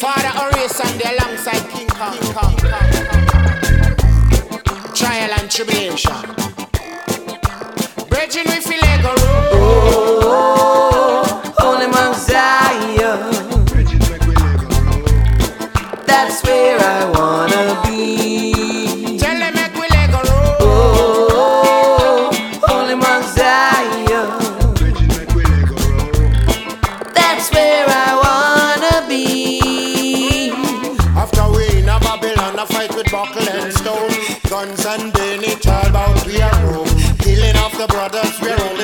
Father Horace and the alongside King Kong. Trial and tribulation. Bridging with Filego Road. Oh, only Mount Zion. That's where I wanna be. Tell them make we Lego Road. Oh, only Mount Zion. That's where I wanna be. After we in a Babylon, a fight with buckle and stone, guns and bayonets, all about we are Rome. Killing off the brothers, we're